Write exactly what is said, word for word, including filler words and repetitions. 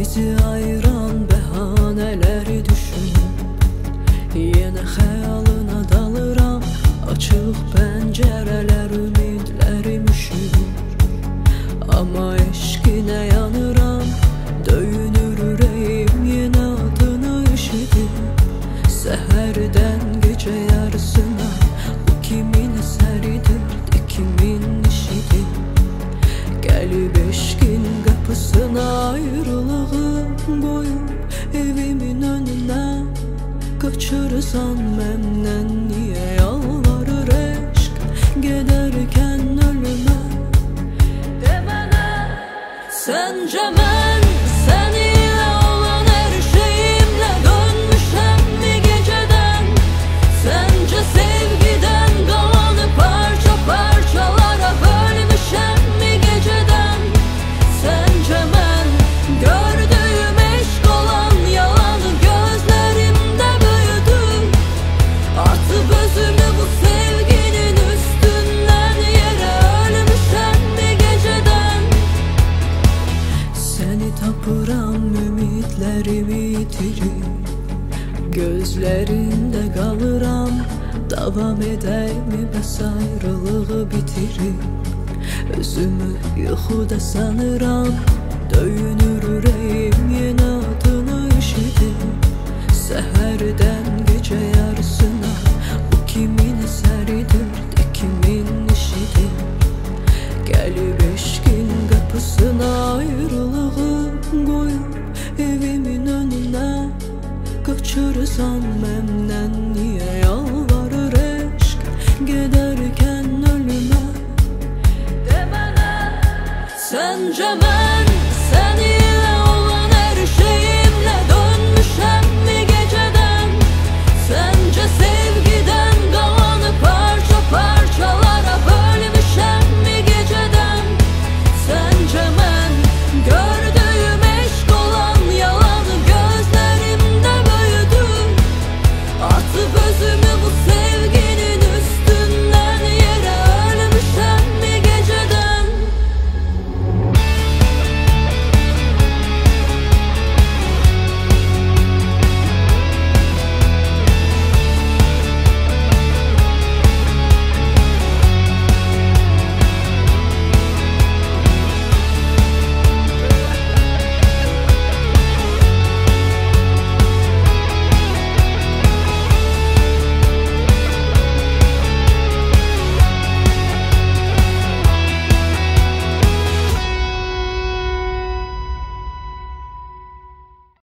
bizi ayıran bəhanələri düşünüb yenə xəyalına dalıram. Açıq pəncərələr ümidlərim üşür, amma eşqinə yanıram. Döyünür ürəyim yenə adını eşidib. Səhərdən gecə yarısına bu kimin əsəridir, de kimin işidir? Gəlib eşqin qapısına ayrılığı qoyub evimin önünə. Kaçırsan məndən niyə yalvarır eşq gedərkən ölümə? De mənə, səncə mən səni ilə olan hər şeyimlə dönmüşəm mi gecədən? Səncə sevgidən qalanı parça parçalara bölmüşəm mi gecədən? Səncə mən gördüyüm eşq olan yalanı gözlərimdə büyüdüm. Atıp özümü bu sevginin üstündən yerə ölmüşəm mi gecədən? Səni tapıram ümidlərimi itirib, gözlərində qalıram. Davam edəymi bəs ayrılığı bitirib? Özümü yuxuda sanıram. Döyünür ürəyim yenə adını eşidib. Səhərdən gecə yarısına bu kimin əsəridir, de kimin işidir? Gəlib eşqin qapısına ayrılığı qoyub evimin önünə. Kaçırsan məndən